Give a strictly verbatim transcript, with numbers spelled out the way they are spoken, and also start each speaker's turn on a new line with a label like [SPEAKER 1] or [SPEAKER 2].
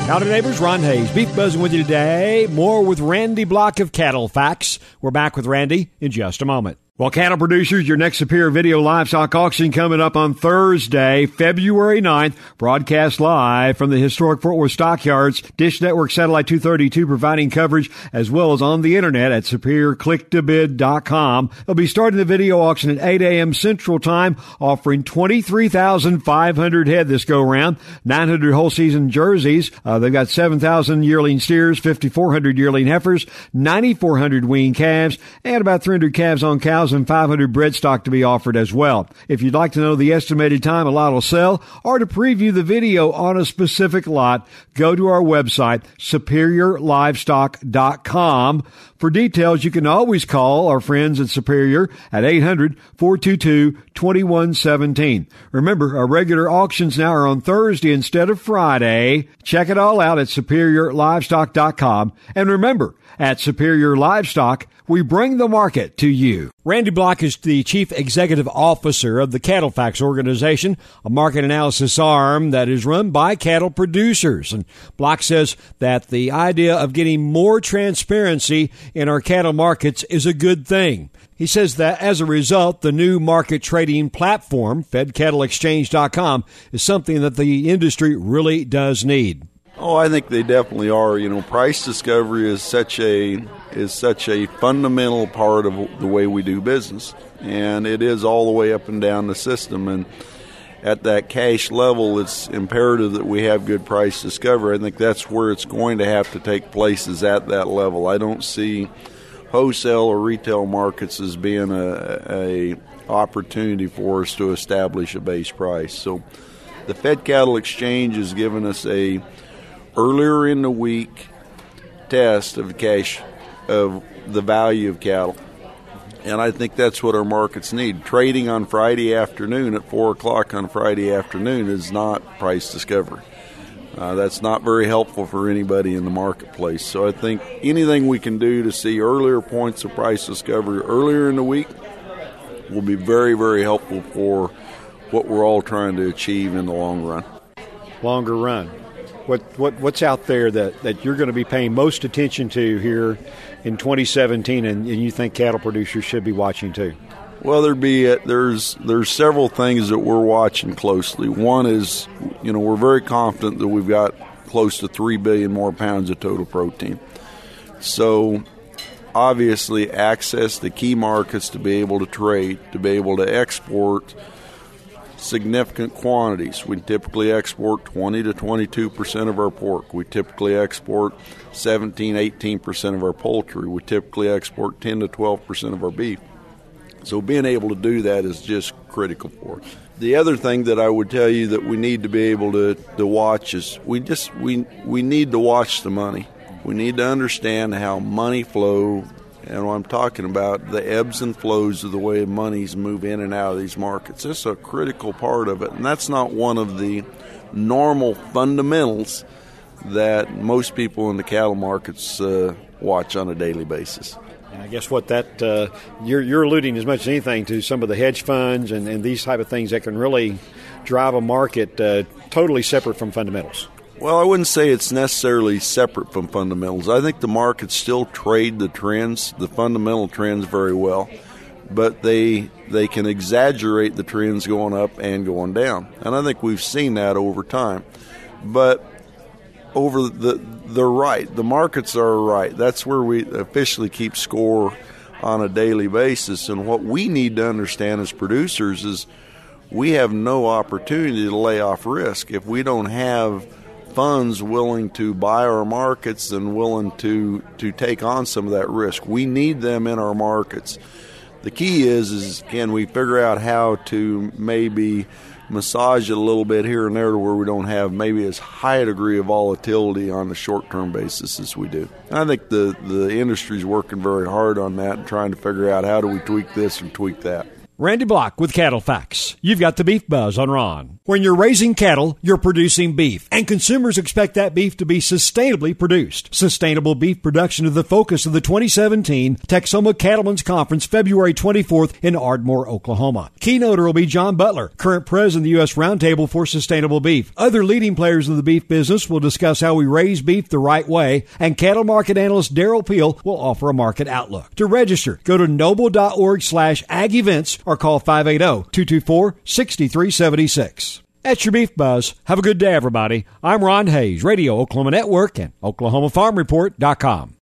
[SPEAKER 1] Howdy, neighbors. Ron Hayes, Beef Buzzing with you today. More with Randy Block of Cattle Facts. We're back with Randy in just a moment. Well, cattle producers, your next Superior Video Livestock Auction coming up on Thursday, February ninth, broadcast live from the historic Fort Worth Stockyards. Dish Network Satellite two thirty-two providing coverage as well as on the internet at superior click to bid dot com. They'll be starting the video auction at eight a.m. Central Time, offering twenty-three thousand five hundred head this go-round, nine hundred whole season jerseys. Uh, they've got seven thousand yearling steers, fifty-four hundred yearling heifers, ninety-four hundred wean calves, and about three hundred calves on cows and five hundred bred stock to be offered as well. If you'd like to know the estimated time a lot will sell or to preview the video on a specific lot, go to our website, superior livestock dot com. For details, you can always call our friends at Superior at eight hundred, four two two, two one one seven. Remember, our regular auctions now are on Thursday instead of Friday. Check it all out at superior livestock dot com. And remember, at Superior Livestock, we bring the market to you. Randy Block is the Chief Executive Officer of the Cattle Facts organization, a market analysis arm that is run by cattle producers. And Block says that the idea of getting more transparency in our cattle markets is a good thing. He says that as a result, the new market trading platform, fed cattle exchange dot com, is something that the industry really does need.
[SPEAKER 2] Oh, I think they definitely are. You know, price discovery is such a is such a fundamental part of the way we do business, and it is all the way up and down the system. And at that cash level, it's imperative that we have good price discovery. I think that's where it's going to have to take place, is at that level. I don't see wholesale or retail markets as being a, a opportunity for us to establish a base price. So the Fed Cattle Exchange has given us a earlier in the week test of cash of the value of cattle. And I think that's what our markets need. Trading on Friday afternoon at four o'clock on Friday afternoon is not price discovery. Uh, that's not very helpful for anybody in the marketplace. So I think anything we can do to see earlier points of price discovery earlier in the week will be very, very helpful for what we're all trying to achieve in the long run.
[SPEAKER 1] Longer run. What what what's out there that, that you're going to be paying most attention to here in twenty seventeen, and, and you think cattle producers should be watching too?
[SPEAKER 2] Well, there'd be a, there's there's several things that we're watching closely. One is, you know, we're very confident that we've got close to three billion more pounds of total protein. So obviously, access to key markets to be able to trade, to be able to export significant quantities. We typically export twenty to twenty-two percent of our pork. We typically export seventeen, eighteen percent of our poultry. We typically export ten to twelve percent of our beef. So being able to do that is just critical for us. The other thing that I would tell you that we need to be able to, to watch is we just we we need to watch the money. We need to understand how money flow. And what I'm talking about, the ebbs and flows of the way monies move in and out of these markets. It's a critical part of it. And that's not one of the normal fundamentals that most people in the cattle markets uh, watch on a daily basis.
[SPEAKER 1] And I guess what that uh, you're, you're alluding as much as anything to some of the hedge funds and, and these type of things that can really drive a market uh, totally separate from fundamentals.
[SPEAKER 2] Well, I wouldn't say it's necessarily separate from fundamentals. I think the markets still trade the trends, the fundamental trends, very well, but they they can exaggerate the trends going up and going down, and I think we've seen that over time. But over the they're right. The markets are right. That's where we officially keep score on a daily basis, and what we need to understand as producers is we have no opportunity to lay off risk if we don't have funds willing to buy our markets and willing to, to take on some of that risk. We need them in our markets. The key is, is can we figure out how to maybe massage it a little bit here and there to where we don't have maybe as high a degree of volatility on a short-term basis as we do. And I think the, the industry's working very hard on that and trying to figure out how do we tweak this and tweak that.
[SPEAKER 1] Randy Block with Cattle Facts. You've got the Beef Buzz on Ron. When you're raising cattle, you're producing beef, and consumers expect that beef to be sustainably produced. Sustainable beef production is the focus of the twenty seventeen Texoma Cattlemen's Conference, February twenty-fourth in Ardmore, Oklahoma. Keynoter will be John Butler, current president of the U S Roundtable for Sustainable Beef. Other leading players in the beef business will discuss how we raise beef the right way, and cattle market analyst Daryl Peel will offer a market outlook. To register, go to noble.org slash ag events or call five eight zero, two two four, six three seven six. That's your Beef Buzz. Have a good day, everybody. I'm Ron Hayes, Radio Oklahoma Network and Oklahoma Farm Report dot com.